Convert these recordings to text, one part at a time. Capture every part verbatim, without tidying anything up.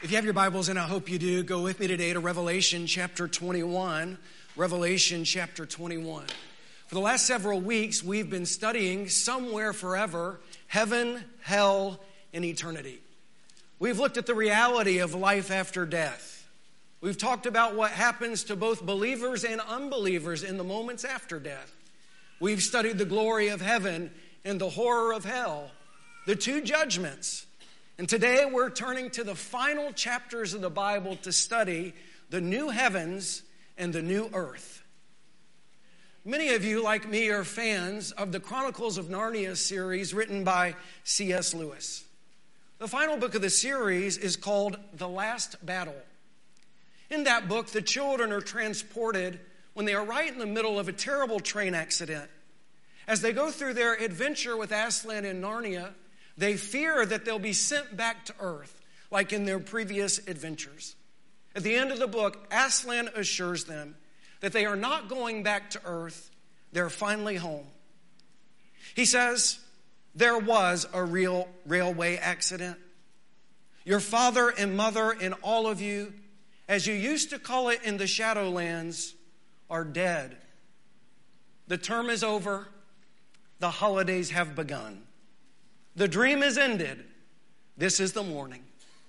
If you have your Bibles, and I hope you do, go with me today to Revelation chapter twenty-one. Revelation chapter twenty-one. For the last several weeks, we've been studying Somewhere Forever, Heaven, Hell, and Eternity. We've looked at the reality of life after death. We've talked about what happens to both believers and unbelievers in the moments after death. We've studied the glory of heaven and the horror of hell, the two judgments. And today we're turning to the final chapters of the Bible to study the new heavens and the new earth. Many of you, like me, are fans of the Chronicles of Narnia series written by C S Lewis. The final book of the series is called The Last Battle. In that book, the children are transported when they are right in the middle of a terrible train accident. As they go through their adventure with Aslan in Narnia, they fear that they'll be sent back to Earth, like in their previous adventures. At the end of the book, Aslan assures them that they are not going back to Earth, they're finally home. He says, there was a real railway accident. Your father and mother and all of you, as you used to call it in the Shadowlands, are dead. The term is over. The holidays have begun. The dream is ended. This is the morning.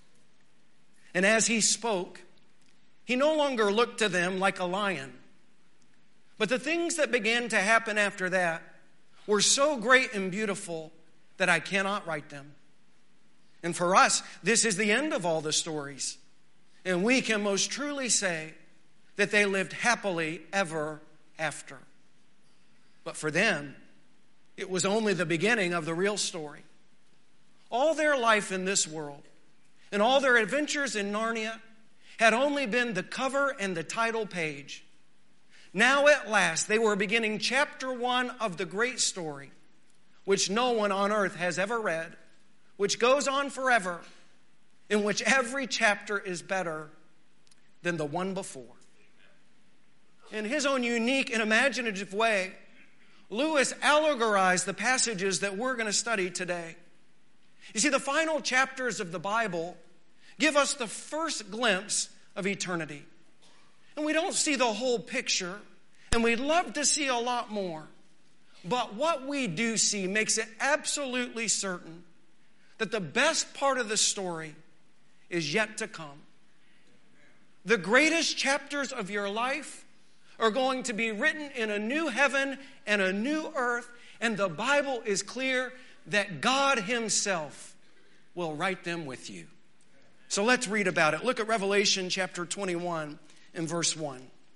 And as he spoke, he no longer looked to them like a lion. But the things that began to happen after that were so great and beautiful that I cannot write them. And for us, this is the end of all the stories. And we can most truly say that they lived happily ever after. But for them, it was only the beginning of the real story. All their life in this world and all their adventures in Narnia had only been the cover and the title page. Now at last they were beginning chapter one of the great story, which no one on earth has ever read, which goes on forever, in which every chapter is better than the one before. In his own unique and imaginative way, Lewis allegorized the passages that we're going to study today. You see, the final chapters of the Bible give us the first glimpse of eternity. And we don't see the whole picture, and we'd love to see a lot more. But what we do see makes it absolutely certain that the best part of the story is yet to come. The greatest chapters of your life are going to be written in a new heaven and a new earth, and the Bible is clear that God himself will write them with you. So let's read about it. Look at Revelation chapter twenty-one and verse one.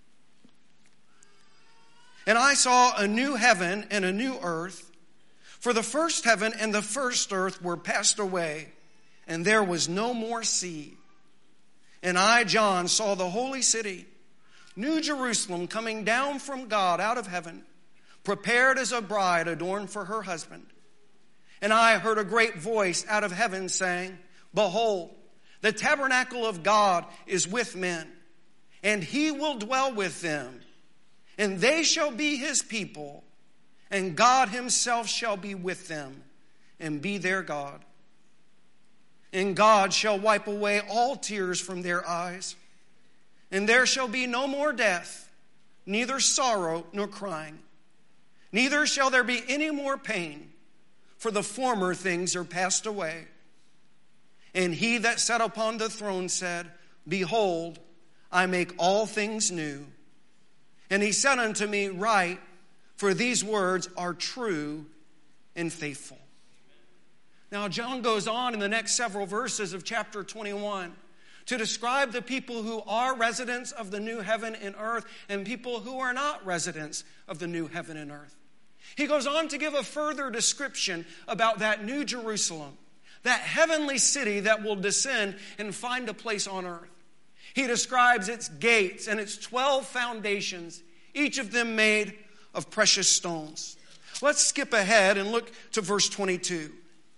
And I saw a new heaven and a new earth, for the first heaven and the first earth were passed away, and there was no more sea. And I, John, saw the holy city, New Jerusalem, coming down from God out of heaven, prepared as a bride adorned for her husband. And I heard a great voice out of heaven saying, behold, the tabernacle of God is with men, and he will dwell with them, and they shall be his people, and God himself shall be with them, and be their God. And God shall wipe away all tears from their eyes, and there shall be no more death, neither sorrow nor crying, neither shall there be any more pain, for the former things are passed away. And he that sat upon the throne said, behold, I make all things new. And he said unto me, write, for these words are true and faithful. Now John goes on in the next several verses of chapter twenty-one to describe the people who are residents of the new heaven and earth and people who are not residents of the new heaven and earth. He goes on to give a further description about that new Jerusalem, that heavenly city that will descend and find a place on earth. He describes its gates and its twelve foundations, each of them made of precious stones. Let's skip ahead and look to verse twenty-two.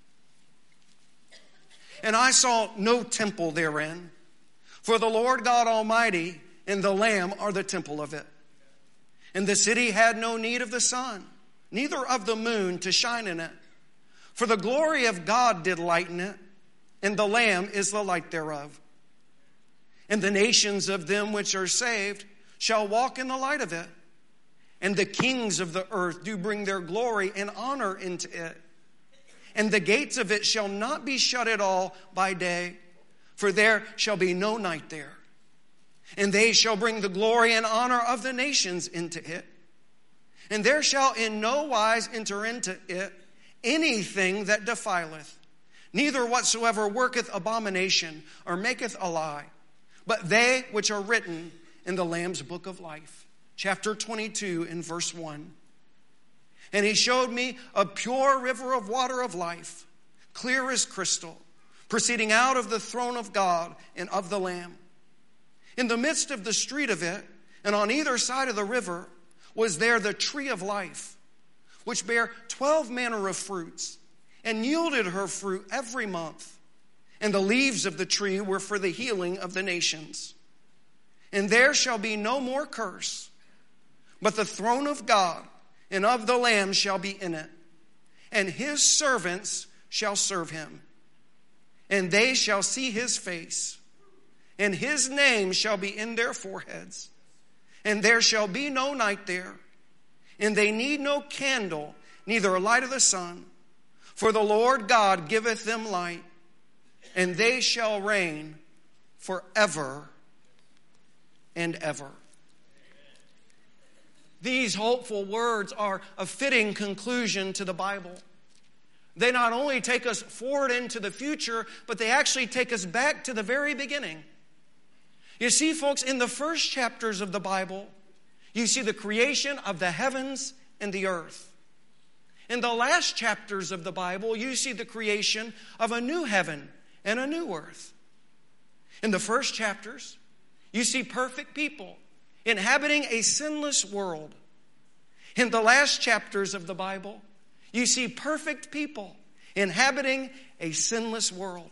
And I saw no temple therein, for the Lord God Almighty and the Lamb are the temple of it. And the city had no need of the sun, neither of the moon to shine in it. For the glory of God did lighten it, and the Lamb is the light thereof. And the nations of them which are saved shall walk in the light of it. And the kings of the earth do bring their glory and honor into it. And the gates of it shall not be shut at all by day, for there shall be no night there. And they shall bring the glory and honor of the nations into it. And there shall in no wise enter into it anything that defileth, neither whatsoever worketh abomination or maketh a lie, but they which are written in the Lamb's book of life. Chapter twenty-two in verse one. And he showed me a pure river of water of life, clear as crystal, proceeding out of the throne of God and of the Lamb. In the midst of the street of it, and on either side of the river, was there the tree of life, which bare twelve manner of fruits, and yielded her fruit every month. And the leaves of the tree were for the healing of the nations. And there shall be no more curse, but the throne of God and of the Lamb shall be in it, and his servants shall serve him. And they shall see his face, and his name shall be in their foreheads. And there shall be no night there, and they need no candle, neither a light of the sun, for the Lord God giveth them light, and they shall reign forever and ever. These hopeful words are a fitting conclusion to the Bible. They not only take us forward into the future, but they actually take us back to the very beginning. You see, folks, in the first chapters of the Bible, you see the creation of the heavens and the earth. In the last chapters of the Bible, you see the creation of a new heaven and a new earth. In the first chapters, you see perfect people inhabiting a sinless world. In the last chapters of the Bible, you see perfect people inhabiting a sinless world.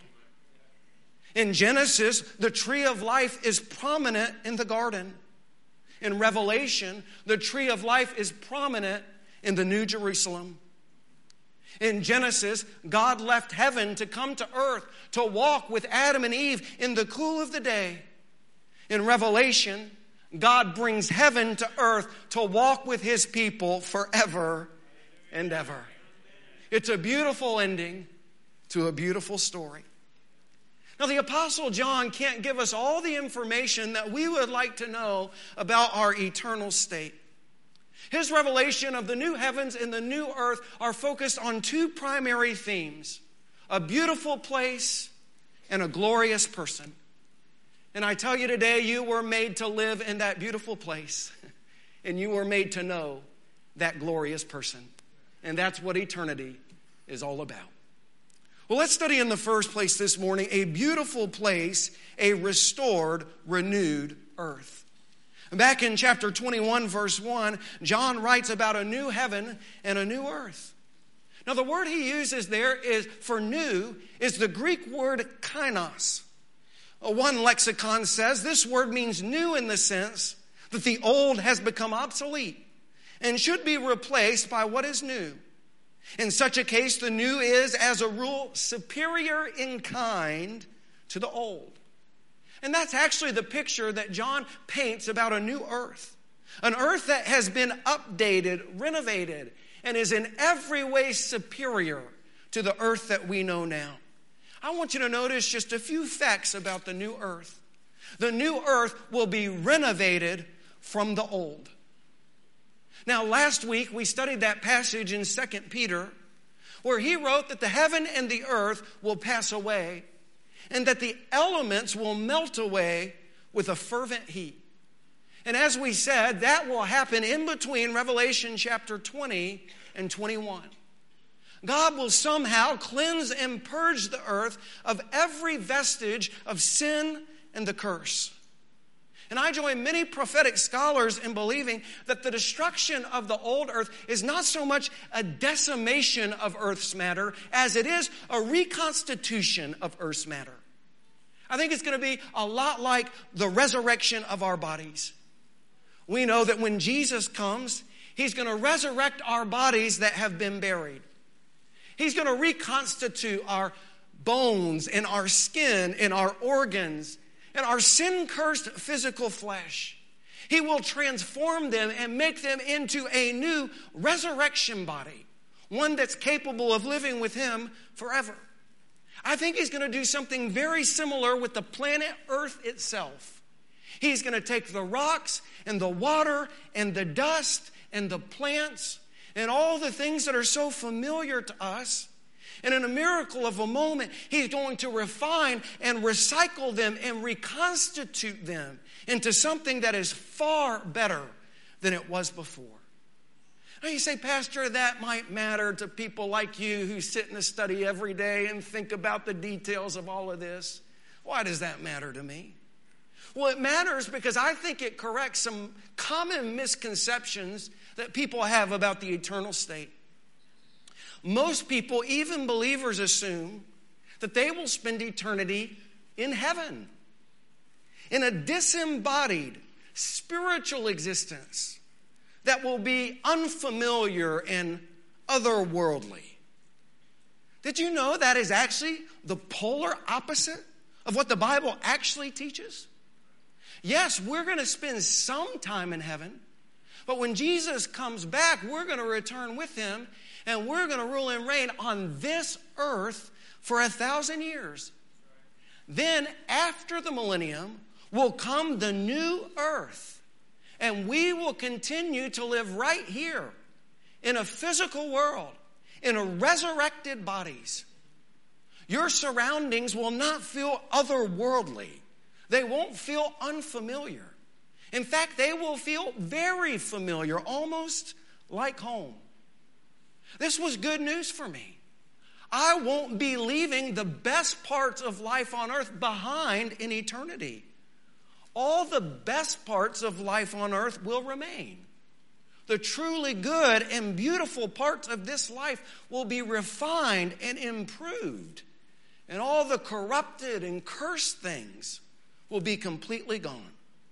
In Genesis, the tree of life is prominent in the garden. In Revelation, the tree of life is prominent in the New Jerusalem. In Genesis, God left heaven to come to earth to walk with Adam and Eve in the cool of the day. In Revelation, God brings heaven to earth to walk with his people forever and ever. It's a beautiful ending to a beautiful story. Now, the Apostle John can't give us all the information that we would like to know about our eternal state. His revelation of the new heavens and the new earth are focused on two primary themes: a beautiful place and a glorious person. And I tell you today, you were made to live in that beautiful place, and you were made to know that glorious person. And that's what eternity is all about. Well, let's study in the first place this morning a beautiful place, a restored, renewed earth. Back in chapter twenty-one, verse one, John writes about a new heaven and a new earth. Now, the word he uses there is for new is the Greek word kainos. One lexicon says this word means new in the sense that the old has become obsolete and should be replaced by what is new. In such a case, the new is, as a rule, superior in kind to the old. And that's actually the picture that John paints about a new earth. An earth that has been updated, renovated, and is in every way superior to the earth that we know now. I want you to notice just a few facts about the new earth. The new earth will be renovated from the old. Now, last week we studied that passage in Second Peter where he wrote that the heaven and the earth will pass away and that the elements will melt away with a fervent heat. And as we said, that will happen in between Revelation chapter twenty and twenty-one. God will somehow cleanse and purge the earth of every vestige of sin and the curse. And I join many prophetic scholars in believing that the destruction of the old earth is not so much a decimation of earth's matter as it is a reconstitution of earth's matter. I think it's going to be a lot like the resurrection of our bodies. We know that when Jesus comes, he's going to resurrect our bodies that have been buried. He's going to reconstitute our bones and our skin and our organs. and our sin-cursed physical flesh. He will transform them and make them into a new resurrection body, one that's capable of living with him forever. I think he's going to do something very similar with the planet Earth itself. He's going to take the rocks and the water and the dust and the plants and all the things that are so familiar to us, and in a miracle of a moment, he's going to refine and recycle them and reconstitute them into something that is far better than it was before. Now you say, Pastor, that might matter to people like you who sit in a study every day and think about the details of all of this. Why does that matter to me? Well, it matters because I think it corrects some common misconceptions that people have about the eternal state. Most people, even believers, assume that they will spend eternity in heaven, in a disembodied spiritual existence that will be unfamiliar and otherworldly. Did you know that is actually the polar opposite of what the Bible actually teaches? Yes, we're going to spend some time in heaven, but when Jesus comes back, we're going to return with him, and we're going to rule and reign on this earth for a thousand years. Then, after the millennium, will come the new earth, and we will continue to live right here in a physical world, in a resurrected bodies. Your surroundings will not feel otherworldly. They won't feel unfamiliar. In fact, they will feel very familiar, almost like home. This was good news for me. I won't be leaving the best parts of life on earth behind in eternity. All the best parts of life on earth will remain. The truly good and beautiful parts of this life will be refined and improved. And all the corrupted and cursed things will be completely gone.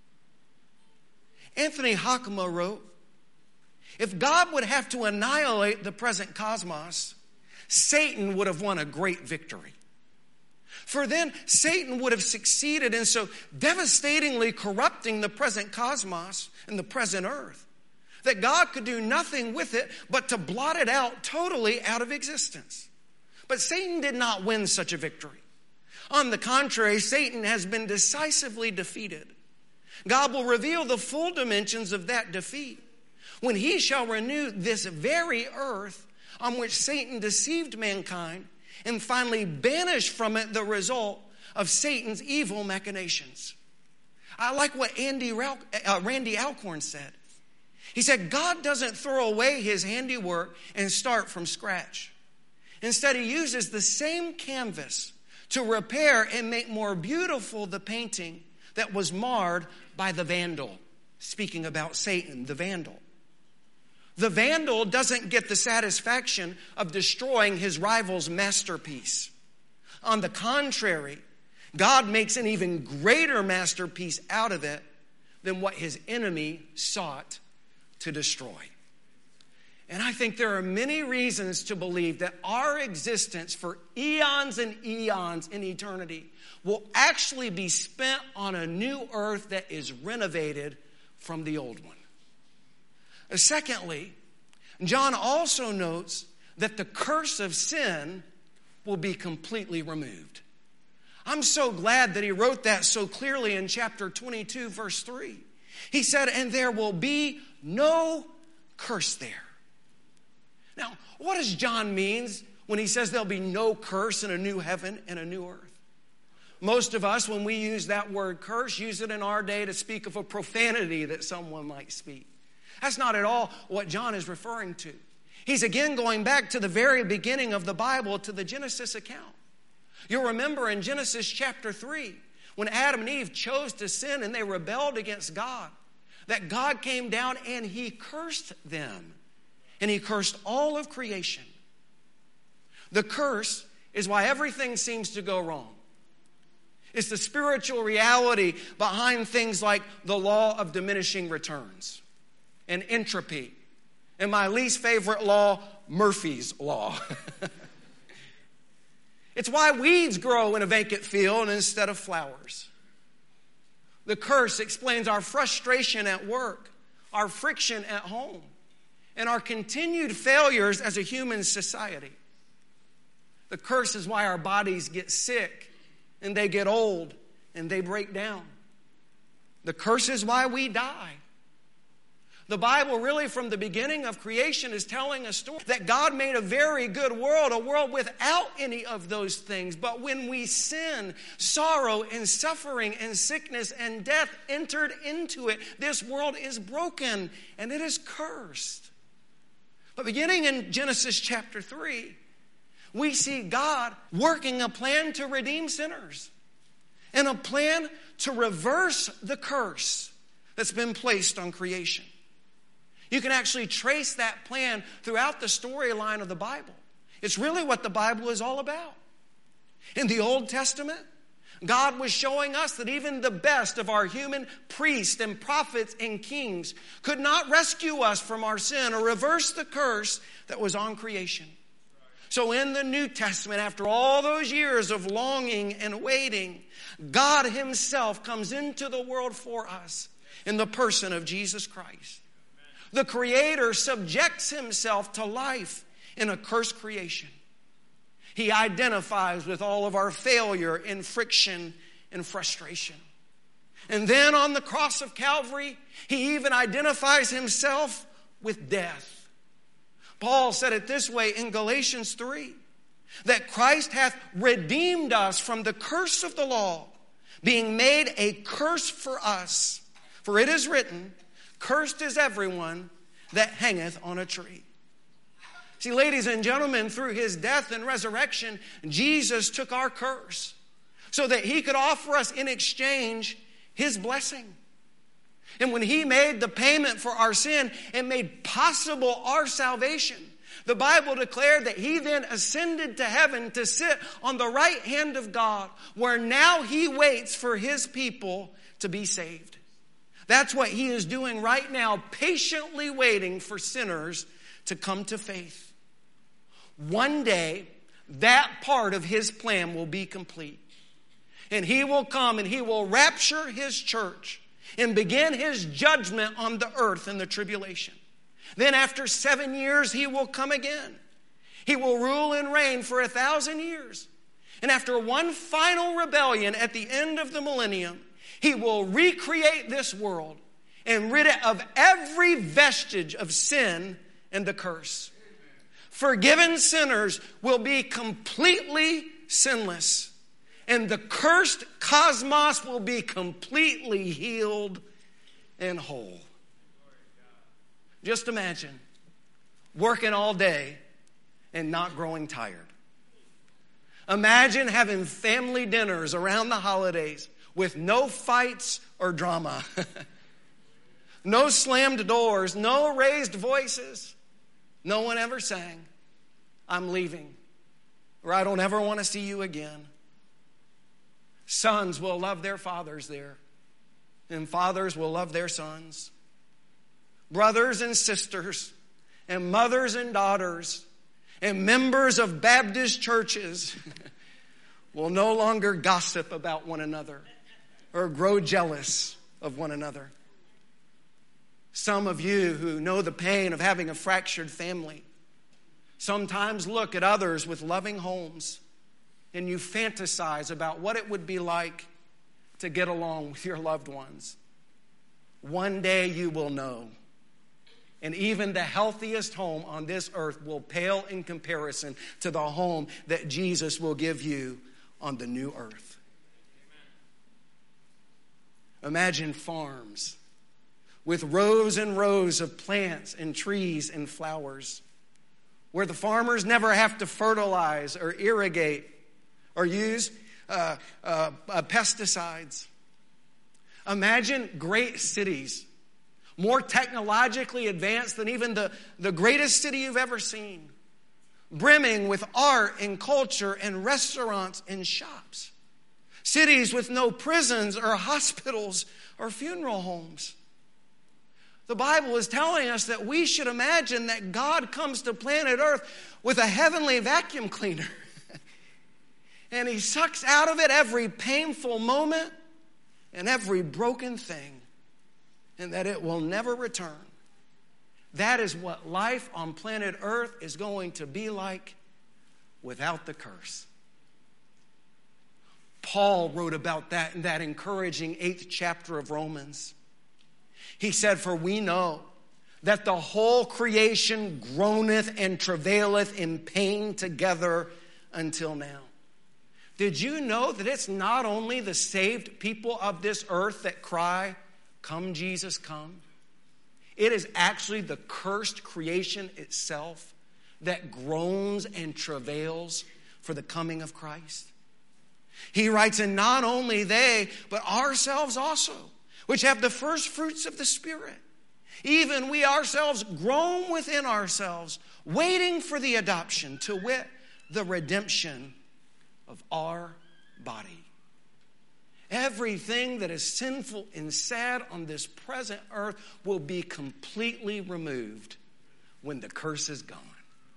Anthony Hockema wrote, if God would have to annihilate the present cosmos, Satan would have won a great victory. For then Satan would have succeeded in so devastatingly corrupting the present cosmos and the present earth that God could do nothing with it but to blot it out totally out of existence. But Satan did not win such a victory. On the contrary, Satan has been decisively defeated. God will reveal the full dimensions of that defeat when he shall renew this very earth on which Satan deceived mankind and finally banish from it the result of Satan's evil machinations. I like what Andy Rau- uh, Randy Alcorn said. He said, God doesn't throw away his handiwork and start from scratch. Instead, he uses the same canvas to repair and make more beautiful the painting that was marred by the vandal. Speaking about Satan, the vandal. The vandal doesn't get the satisfaction of destroying his rival's masterpiece. On the contrary, God makes an even greater masterpiece out of it than what his enemy sought to destroy. And I think there are many reasons to believe that our existence for eons and eons in eternity will actually be spent on a new earth that is renovated from the old one. Secondly, John also notes that the curse of sin will be completely removed. I'm so glad that he wrote that so clearly in chapter twenty-two, verse three. He said, and there will be no curse there. Now, what does John mean when he says there'll be no curse in a new heaven and a new earth? Most of us, when we use that word curse, use it in our day to speak of a profanity that someone might speak. That's not at all what John is referring to. He's again going back to the very beginning of the Bible, to the Genesis account. You'll remember in Genesis chapter three, when Adam and Eve chose to sin and they rebelled against God, that God came down and he cursed them. And he cursed all of creation. The curse is why everything seems to go wrong. It's the spiritual reality behind things like the law of diminishing returns and entropy. And my least favorite law, Murphy's Law. It's why weeds grow in a vacant field instead of flowers. The curse explains our frustration at work, our friction at home, and our continued failures as a human society. The curse is why our bodies get sick, and they get old, and they break down. The curse is why we die. The Bible really from the beginning of creation is telling a story that God made a very good world, a world without any of those things. But when we sin, sorrow and suffering and sickness and death entered into it. This world is broken and it is cursed. But beginning in Genesis chapter three, we see God working a plan to redeem sinners and a plan to reverse the curse that's been placed on creation. You can actually trace that plan throughout the storyline of the Bible. It's really what the Bible is all about. In the Old Testament, God was showing us that even the best of our human priests and prophets and kings could not rescue us from our sin or reverse the curse that was on creation. So in the New Testament, after all those years of longing and waiting, God himself comes into the world for us in the person of Jesus Christ. The Creator subjects himself to life in a cursed creation. He identifies with all of our failure and friction and frustration. And then on the cross of Calvary, he even identifies himself with death. Paul said it this way in Galatians three, that Christ hath redeemed us from the curse of the law, being made a curse for us. For it is written, cursed is everyone that hangeth on a tree. See, ladies and gentlemen, through his death and resurrection, Jesus took our curse so that he could offer us in exchange his blessing. And when he made the payment for our sin and made possible our salvation, the Bible declared that he then ascended to heaven to sit on the right hand of God, where now he waits for his people to be saved. That's what he is doing right now, patiently waiting for sinners to come to faith. One day, that part of his plan will be complete. And he will come and he will rapture his church and begin his judgment on the earth in the tribulation. Then after seven years, he will come again. He will rule and reign for a thousand years. And after one final rebellion at the end of the millennium, he will recreate this world and rid it of every vestige of sin and the curse. Forgiven sinners will be completely sinless, and the cursed cosmos will be completely healed and whole. Just imagine working all day and not growing tired. Imagine having family dinners around the holidays with no fights or drama. No slammed doors, no raised voices. No one ever sang, I'm leaving, or I don't ever want to see you again. Sons will love their fathers there, and fathers will love their sons. Brothers and sisters, and mothers and daughters, and members of Baptist churches will no longer gossip about one another or grow jealous of one another. Some of you who know the pain of having a fractured family sometimes look at others with loving homes and you fantasize about what it would be like to get along with your loved ones. One day you will know. And even the healthiest home on this earth will pale in comparison to the home that Jesus will give you on the new earth. Imagine farms with rows and rows of plants and trees and flowers, where the farmers never have to fertilize or irrigate or use uh, uh, uh, pesticides. Imagine great cities, more technologically advanced than even the, the greatest city you've ever seen, brimming with art and culture and restaurants and shops. Cities with no prisons or hospitals or funeral homes. The Bible is telling us that we should imagine that God comes to planet Earth with a heavenly vacuum cleaner. And he sucks out of it every painful moment and every broken thing, and that it will never return. That is what life on planet Earth is going to be like without the curse. Paul wrote about that in that encouraging eighth chapter of Romans. He said, "For we know that the whole creation groaneth and travaileth in pain together until now." Did you know that it's not only the saved people of this earth that cry, "Come, Jesus, come"? It is actually the cursed creation itself that groans and travails for the coming of Christ. He writes, "And not only they, but ourselves also, which have the first fruits of the Spirit. Even we ourselves groan within ourselves, waiting for the adoption, to wit, the redemption of our body." Everything that is sinful and sad on this present earth will be completely removed when the curse is gone.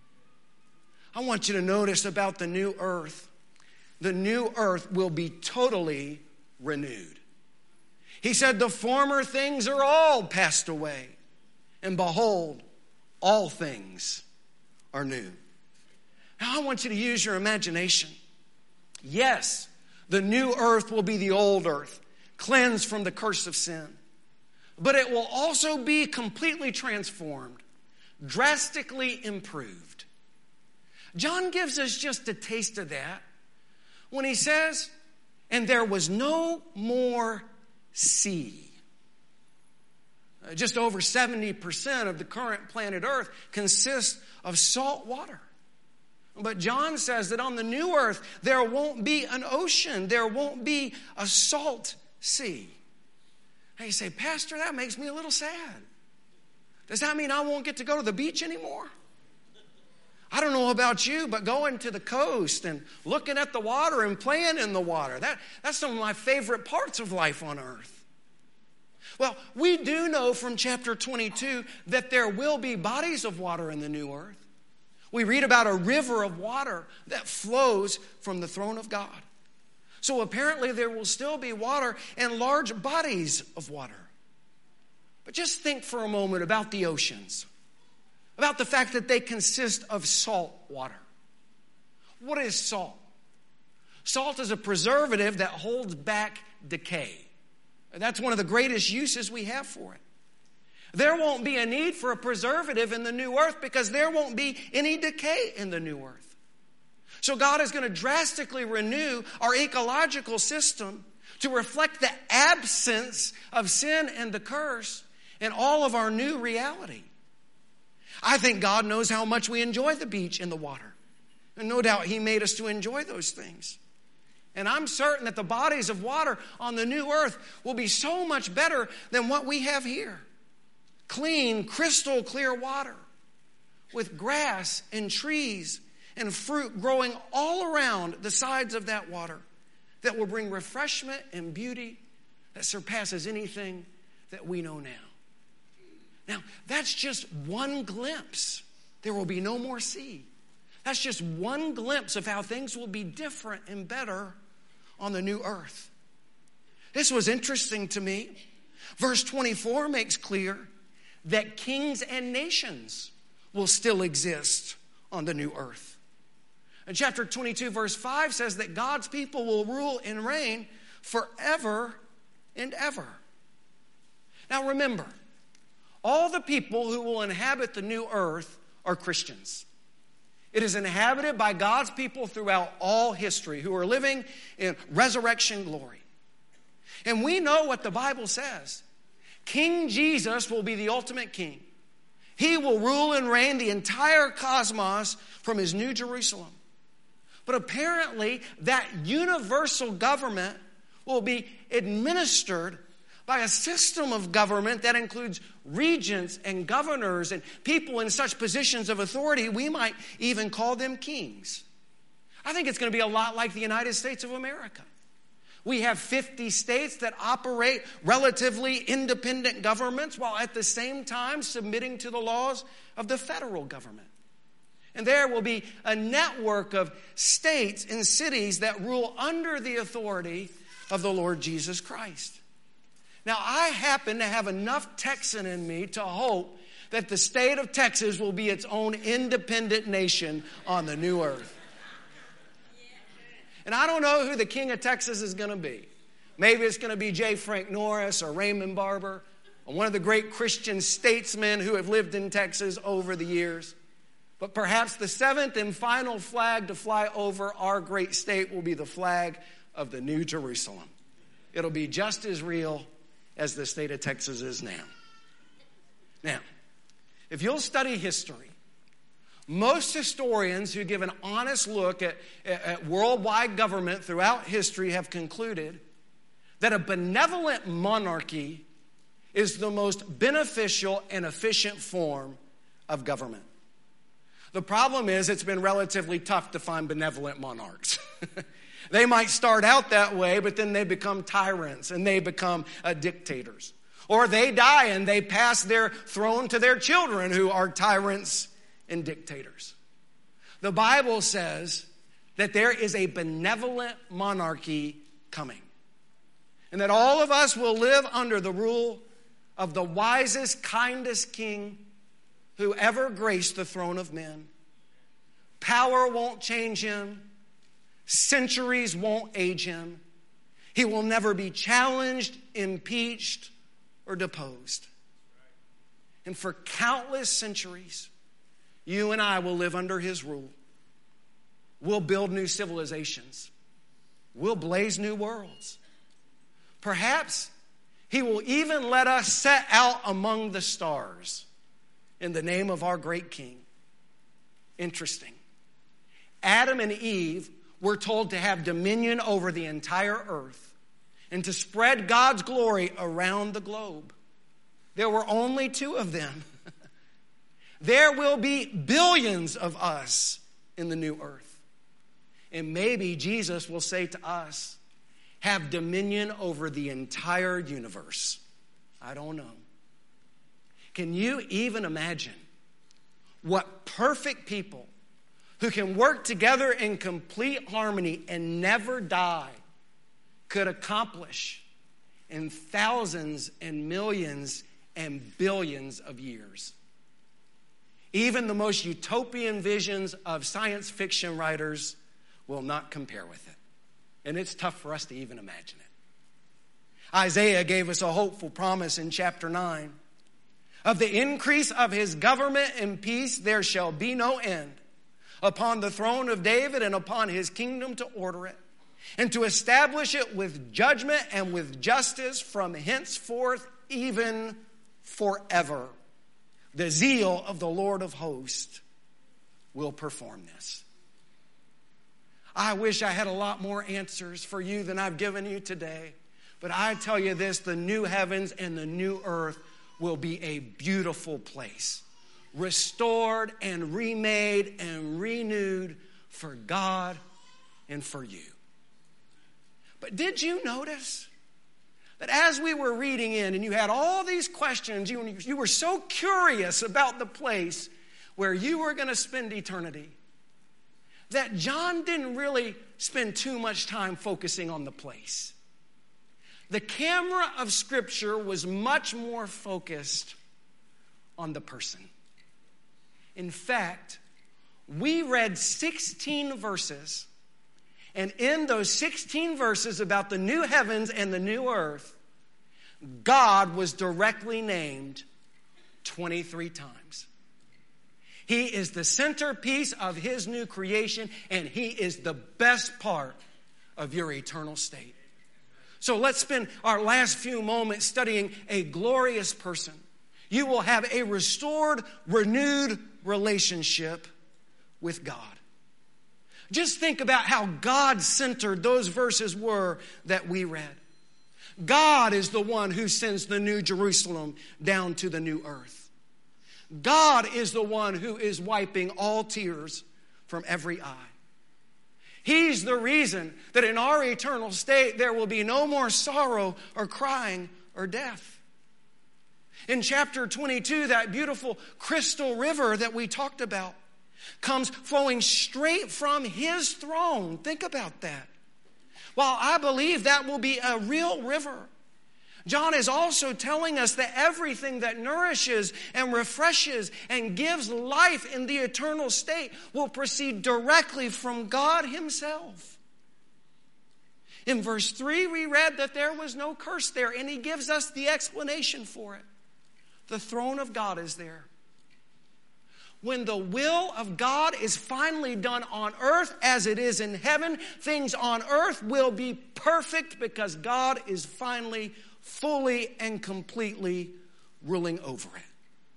I want you to notice about the new earth. The new earth will be totally renewed. He said, "The former things are all passed away, and behold, all things are new." Now I want you to use your imagination. Yes, the new earth will be the old earth, cleansed from the curse of sin. But it will also be completely transformed, drastically improved. John gives us just a taste of that when he says, "And there was no more sea." Uh, just over seventy percent of the current planet Earth consists of salt water. But John says that on the new earth, there won't be an ocean. There won't be a salt sea. And you say, "Pastor, that makes me a little sad. Does that mean I won't get to go to the beach anymore?" I don't know about you, but going to the coast and looking at the water and playing in the water, that, that's some of my favorite parts of life on earth. Well, we do know from chapter twenty-two that there will be bodies of water in the new earth. We read about a river of water that flows from the throne of God. So apparently there will still be water and large bodies of water. But just think for a moment about the oceans, about the fact that they consist of salt water. What is salt? Salt is a preservative that holds back decay. That's one of the greatest uses we have for it. There won't be a need for a preservative in the new earth because there won't be any decay in the new earth. So God is going to drastically renew our ecological system to reflect the absence of sin and the curse in all of our new reality. I think God knows how much we enjoy the beach and the water. And no doubt He made us to enjoy those things. And I'm certain that the bodies of water on the new earth will be so much better than what we have here. Clean, crystal clear water with grass and trees and fruit growing all around the sides of that water that will bring refreshment and beauty that surpasses anything that we know now. Now, that's just one glimpse. There will be no more sea. That's just one glimpse of how things will be different and better on the new earth. This was interesting to me. Verse twenty-four makes clear that kings and nations will still exist on the new earth. And chapter twenty-two, verse five says that God's people will rule and reign forever and ever. Now remember, all the people who will inhabit the new earth are Christians. It is inhabited by God's people throughout all history who are living in resurrection glory. And we know what the Bible says. King Jesus will be the ultimate king. He will rule and reign the entire cosmos from His New Jerusalem. But apparently that universal government will be administered by a system of government that includes regents and governors and people in such positions of authority, we might even call them kings. I think it's going to be a lot like the United States of America. We have fifty states that operate relatively independent governments while at the same time submitting to the laws of the federal government. And there will be a network of states and cities that rule under the authority of the Lord Jesus Christ. Now, I happen to have enough Texan in me to hope that the state of Texas will be its own independent nation on the new earth. And I don't know who the king of Texas is going to be. Maybe it's going to be J. Frank Norris or Raymond Barber, or one of the great Christian statesmen who have lived in Texas over the years. But perhaps the seventh and final flag to fly over our great state will be the flag of the New Jerusalem. It'll be just as real as the state of Texas is now. Now, if you'll study history, most historians who give an honest look at, at worldwide government throughout history have concluded that a benevolent monarchy is the most beneficial and efficient form of government. The problem is it's been relatively tough to find benevolent monarchs. They might start out that way, but then they become tyrants and they become uh, dictators. Or they die and they pass their throne to their children who are tyrants and dictators. The Bible says that there is a benevolent monarchy coming. And that all of us will live under the rule of the wisest, kindest king who ever graced the throne of men. Power won't change him. Centuries won't age him. He will never be challenged, impeached, or deposed. And for countless centuries, you and I will live under his rule. We'll build new civilizations. We'll blaze new worlds. Perhaps he will even let us set out among the stars in the name of our great king. Interesting. Adam and Eve were told to have dominion over the entire earth and to spread God's glory around the globe. There were only two of them. There will be billions of us in the new earth. And maybe Jesus will say to us, have dominion over the entire universe. I don't know. Can you even imagine what perfect people who can work together in complete harmony and never die could accomplish in thousands and millions and billions of years? Even the most utopian visions of science fiction writers will not compare with it. And it's tough for us to even imagine it. Isaiah gave us a hopeful promise in chapter nine. Of the increase of his government and peace there shall be no end, upon the throne of David and upon his kingdom to order it, and to establish it with judgment and with justice from henceforth even forever. The zeal of the Lord of hosts will perform this. I wish I had a lot more answers for you than I've given you today. But I tell you this, the new heavens and the new earth will be a beautiful place. Restored and remade and renewed for God and for you. But did you notice that as we were reading in and you had all these questions, you, you were so curious about the place where you were going to spend eternity, that John didn't really spend too much time focusing on the place. The camera of Scripture was much more focused on the person. In fact, we read sixteen verses, and in those sixteen verses about the new heavens and the new earth, God was directly named twenty-three times. He is the centerpiece of his new creation, and he is the best part of your eternal state. So let's spend our last few moments studying a glorious person. You will have a restored, renewed relationship with God. Just think about how God-centered those verses were that we read. God is the one who sends the new Jerusalem down to the new earth. God is the one who is wiping all tears from every eye. He's the reason that in our eternal state there will be no more sorrow or crying or death. In chapter twenty-two, that beautiful crystal river that we talked about comes flowing straight from his throne. Think about that. While I believe that will be a real river, John is also telling us that everything that nourishes and refreshes and gives life in the eternal state will proceed directly from God himself. In verse three, we read that there was no curse there, and he gives us the explanation for it. The throne of God is there. When the will of God is finally done on earth as it is in heaven, things on earth will be perfect because God is finally, fully, and completely ruling over it.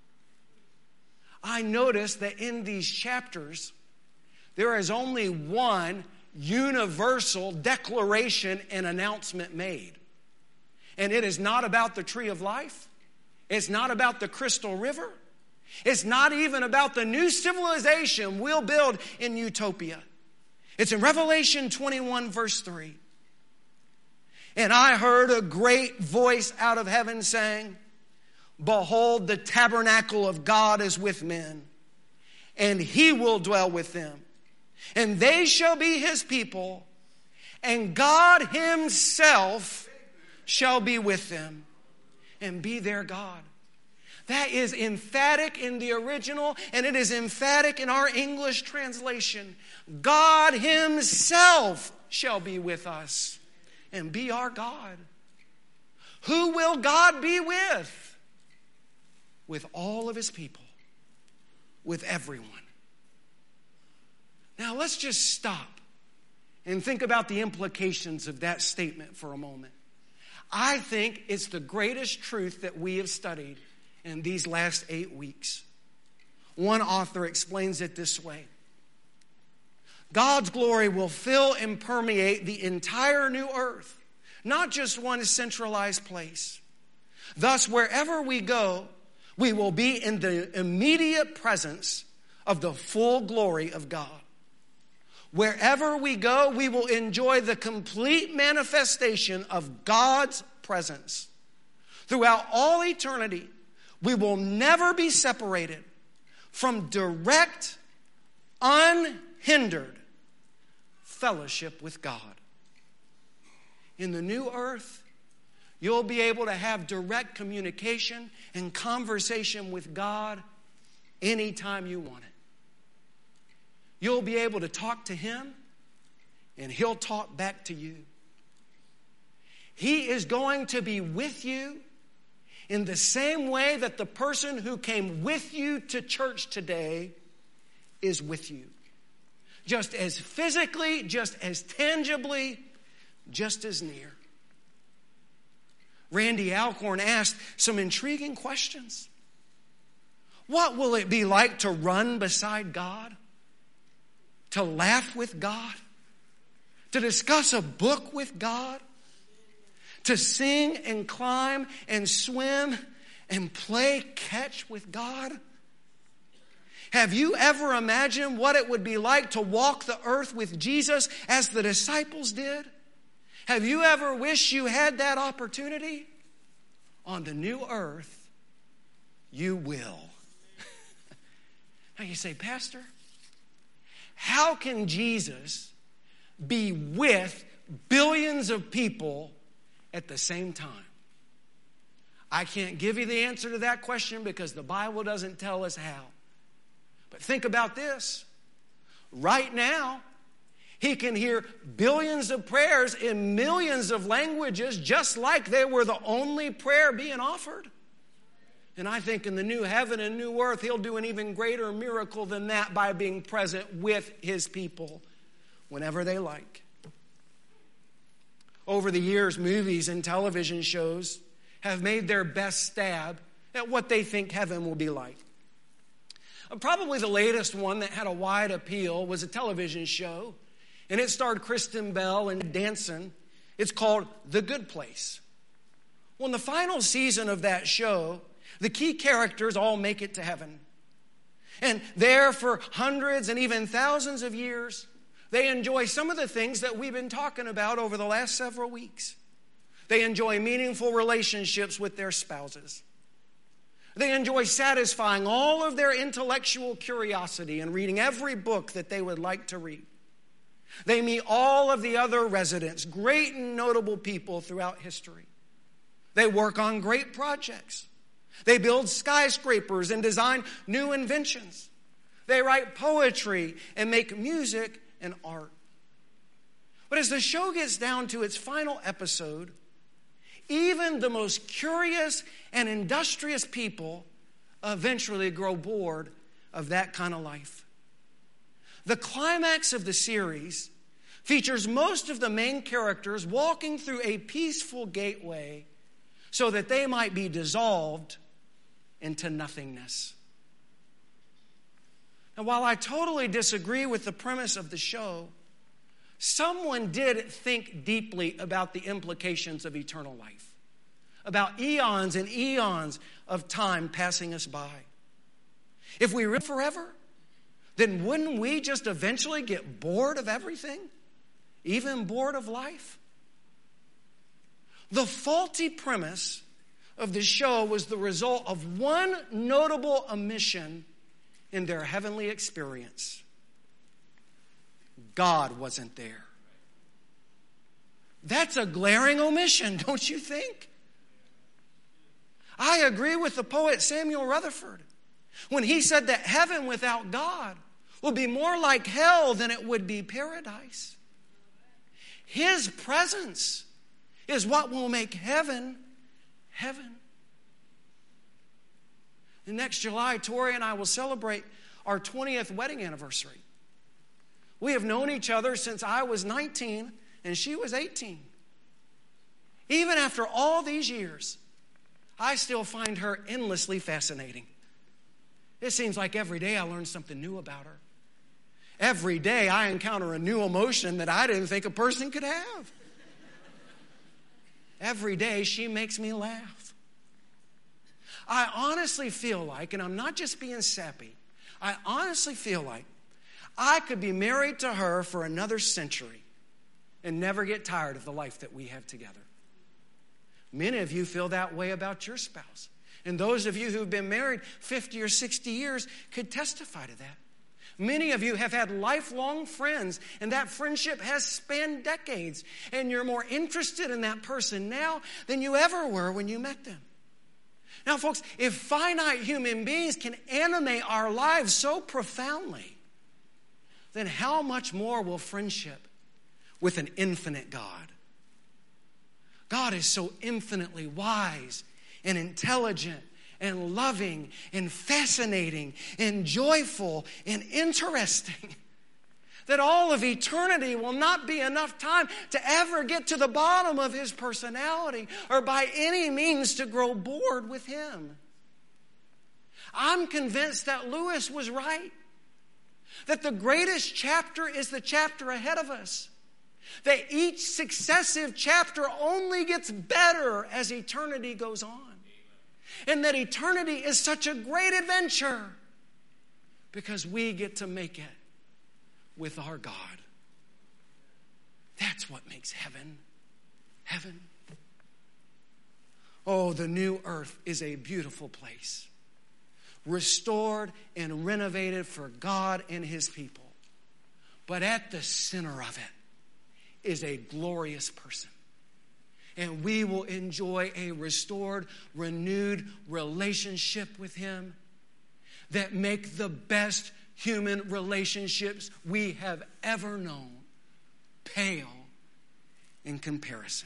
I notice that in these chapters, there is only one universal declaration and announcement made. And it is not about the tree of life. It's not about the crystal river. It's not even about the new civilization we'll build in Utopia. It's in Revelation twenty-one, verse three. And I heard a great voice out of heaven saying, behold, the tabernacle of God is with men, and he will dwell with them. And they shall be his people, and God himself shall be with them and be their God. That is emphatic in the original, and it is emphatic in our English translation. God himself shall be with us and be our God. Who will God be with? With all of his people, with everyone. Now let's just stop and think about the implications of that statement for a moment. I think it's the greatest truth that we have studied in these last eight weeks. One author explains it this way. God's glory will fill and permeate the entire new earth, not just one centralized place. Thus, wherever we go, we will be in the immediate presence of the full glory of God. Wherever we go, we will enjoy the complete manifestation of God's presence. Throughout all eternity, we will never be separated from direct, unhindered fellowship with God. In the new earth, you'll be able to have direct communication and conversation with God anytime you want it. You'll be able to talk to him, and he'll talk back to you. He is going to be with you in the same way that the person who came with you to church today is with you. Just as physically, just as tangibly, just as near. Randy Alcorn asked some intriguing questions. What will it be like to run beside God? To laugh with God? To discuss a book with God? To sing and climb and swim and play catch with God? Have you ever imagined what it would be like to walk the earth with Jesus as the disciples did? Have you ever wished you had that opportunity? On the new earth, you will. Now you say, Pastor, how can Jesus be with billions of people at the same time? I can't give you the answer to that question because the Bible doesn't tell us how. But think about this. Right now, he can hear billions of prayers in millions of languages just like they were the only prayer being offered. And I think in the new heaven and new earth, he'll do an even greater miracle than that by being present with his people whenever they like. Over the years, movies and television shows have made their best stab at what they think heaven will be like. Probably the latest one that had a wide appeal was a television show, and it starred Kristen Bell and Danson. It's called The Good Place. Well, in the final season of that show, the key characters all make it to heaven. And there for hundreds and even thousands of years, they enjoy some of the things that we've been talking about over the last several weeks. They enjoy meaningful relationships with their spouses. They enjoy satisfying all of their intellectual curiosity and reading every book that they would like to read. They meet all of the other residents, great and notable people throughout history. They work on great projects. They build skyscrapers and design new inventions. They write poetry and make music and art. But as the show gets down to its final episode, even the most curious and industrious people eventually grow bored of that kind of life. The climax of the series features most of the main characters walking through a peaceful gateway so that they might be dissolved into nothingness. Now, while I totally disagree with the premise of the show, someone did think deeply about the implications of eternal life, about eons and eons of time passing us by. If we live forever, then wouldn't we just eventually get bored of everything, even bored of life? The faulty premise of the show was the result of one notable omission in their heavenly experience. God wasn't there. That's a glaring omission, don't you think? I agree with the poet Samuel Rutherford when he said that heaven without God will be more like hell than it would be paradise. His presence is what will make heaven heaven. And next July, Tori and I will celebrate our twentieth wedding anniversary. We have known each other since I was nineteen and she was eighteen. Even after all these years, I still find her endlessly fascinating. It seems like every day I learn something new about her. Every day I encounter a new emotion that I didn't think a person could have. Every day she makes me laugh. I honestly feel like, and I'm not just being sappy, I honestly feel like I could be married to her for another century and never get tired of the life that we have together. Many of you feel that way about your spouse. And those of you who've been married fifty or sixty years could testify to that. Many of you have had lifelong friends, and that friendship has spanned decades, and you're more interested in that person now than you ever were when you met them. Now, folks, if finite human beings can animate our lives so profoundly, then how much more will friendship with an infinite God? God is so infinitely wise and intelligent and loving and fascinating and joyful and interesting that all of eternity will not be enough time to ever get to the bottom of his personality or by any means to grow bored with him. I'm convinced that Lewis was right, that the greatest chapter is the chapter ahead of us, that each successive chapter only gets better as eternity goes on. And that eternity is such a great adventure because we get to make it with our God. That's what makes heaven heaven. Oh, the new earth is a beautiful place, restored and renovated for God and his people. But at the center of it is a glorious person. And we will enjoy a restored, renewed relationship with him that make the best human relationships we have ever known pale in comparison.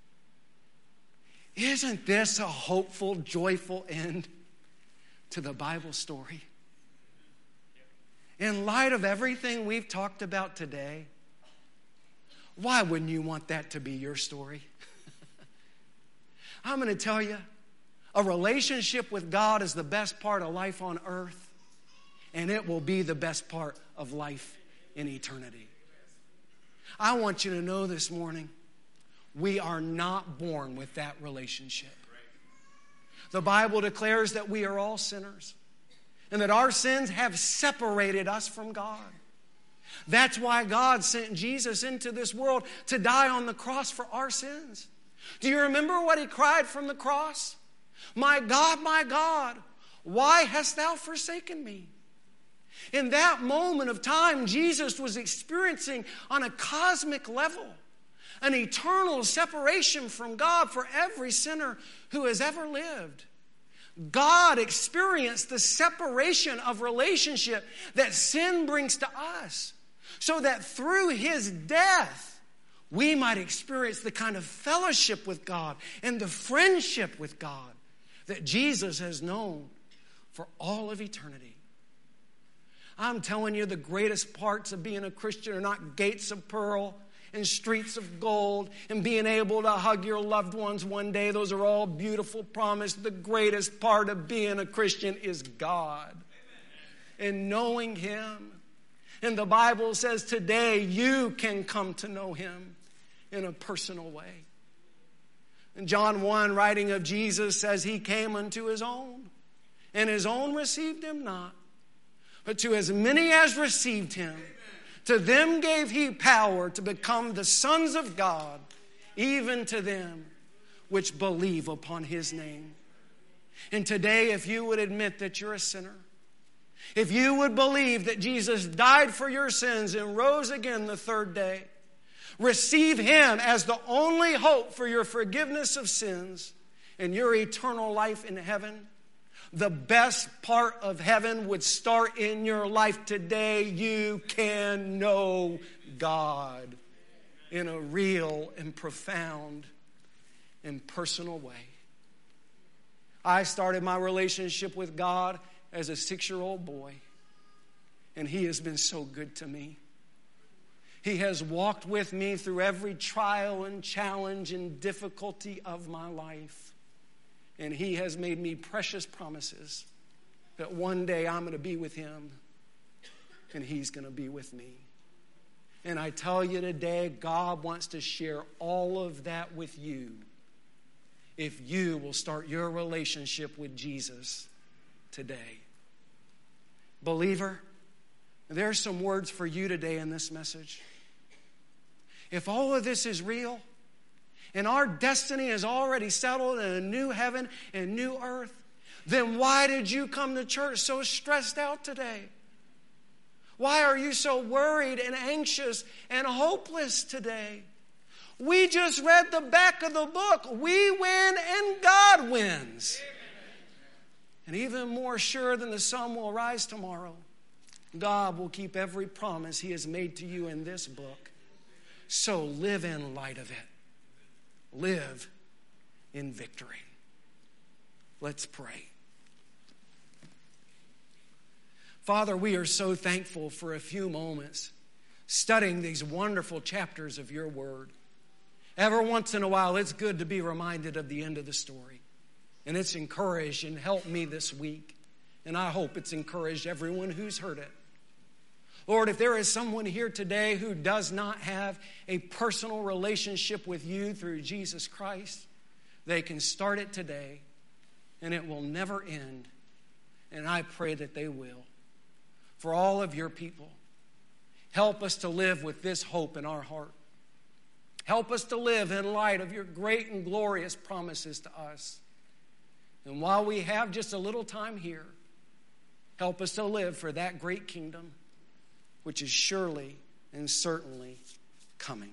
Isn't this a hopeful, joyful end to the Bible story? In light of everything we've talked about today, why wouldn't you want that to be your story? I'm going to tell you, a relationship with God is the best part of life on earth, and it will be the best part of life in eternity. I want you to know this morning, we are not born with that relationship. The Bible declares that we are all sinners, and that our sins have separated us from God. That's why God sent Jesus into this world to die on the cross for our sins. Do you remember what he cried from the cross? My God, my God, why hast thou forsaken me? In that moment of time, Jesus was experiencing on a cosmic level an eternal separation from God for every sinner who has ever lived. God experienced the separation of relationship that sin brings to us, so that through his death, we might experience the kind of fellowship with God and the friendship with God that Jesus has known for all of eternity. I'm telling you, the greatest parts of being a Christian are not gates of pearl and streets of gold and being able to hug your loved ones one day. Those are all beautiful promises. The greatest part of being a Christian is God and knowing him. And the Bible says today you can come to know him in a personal way. And John one, writing of Jesus, says he came unto his own, and his own received him not. But to as many as received him, to them gave he power to become the sons of God, even to them which believe upon his name. And today, if you would admit that you're a sinner, if you would believe that Jesus died for your sins and rose again the third day, receive him as the only hope for your forgiveness of sins and your eternal life in heaven, the best part of heaven would start in your life today. You can know God in a real and profound and personal way. I started my relationship with God as a six-year-old boy, and he has been so good to me. He has walked with me through every trial and challenge and difficulty of my life. And he has made me precious promises that one day I'm going to be with him and he's going to be with me. And I tell you today, God wants to share all of that with you if you will start your relationship with Jesus today. Believer, there's some words for you today in this message. If all of this is real, and our destiny is already settled in a new heaven and new earth, then why did you come to church so stressed out today? Why are you so worried and anxious and hopeless today? We just read the back of the book. We win and God wins. And even more sure than the sun will rise tomorrow, God will keep every promise he has made to you in this book. So live in light of it. Live in victory. Let's pray. Father, we are so thankful for a few moments studying these wonderful chapters of your word. Every once in a while, it's good to be reminded of the end of the story. And it's encouraged and helped me this week. And I hope it's encouraged everyone who's heard it. Lord, if there is someone here today who does not have a personal relationship with you through Jesus Christ, they can start it today, and it will never end. And I pray that they will. For all of your people, help us to live with this hope in our heart. Help us to live in light of your great and glorious promises to us. And while we have just a little time here, help us to live for that great kingdom, which is surely and certainly coming.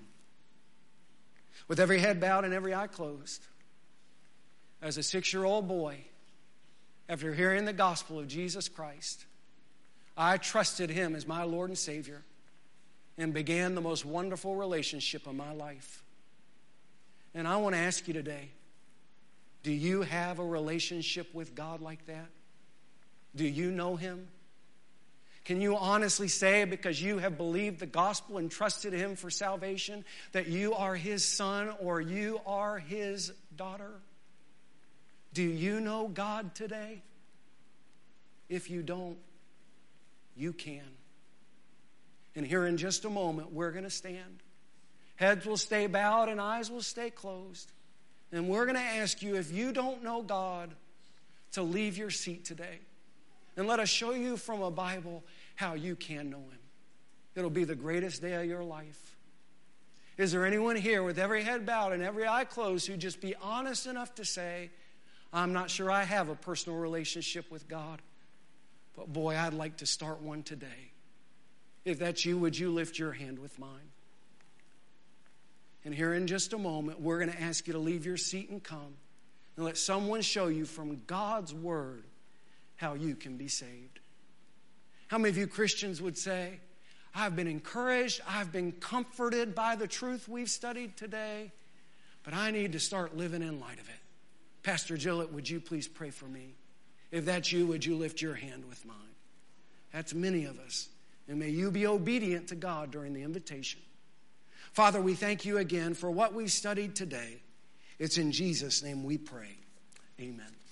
With every head bowed and every eye closed, as a six-year-old boy, after hearing the gospel of Jesus Christ, I trusted him as my Lord and Savior and began the most wonderful relationship of my life. And I want to ask you today, do you have a relationship with God like that? Do you know him? Can you honestly say, because you have believed the gospel and trusted him for salvation, that you are his son or you are his daughter? Do you know God today? If you don't, you can. And here in just a moment, we're going to stand. Heads will stay bowed and eyes will stay closed. And we're going to ask you, if you don't know God, to leave your seat today. And let us show you from a Bible how you can know him. It'll be the greatest day of your life. Is there anyone here with every head bowed and every eye closed who'd just be honest enough to say, I'm not sure I have a personal relationship with God, but boy, I'd like to start one today. If that's you, would you lift your hand with mine? And here in just a moment, we're going to ask you to leave your seat and come and let someone show you from God's Word how you can be saved. How many of you Christians would say, I've been encouraged, I've been comforted by the truth we've studied today, but I need to start living in light of it. Pastor Gillett, would you please pray for me? If that's you, would you lift your hand with mine? That's many of us. And may you be obedient to God during the invitation. Father, we thank you again for what we've studied today. It's in Jesus' name we pray. Amen.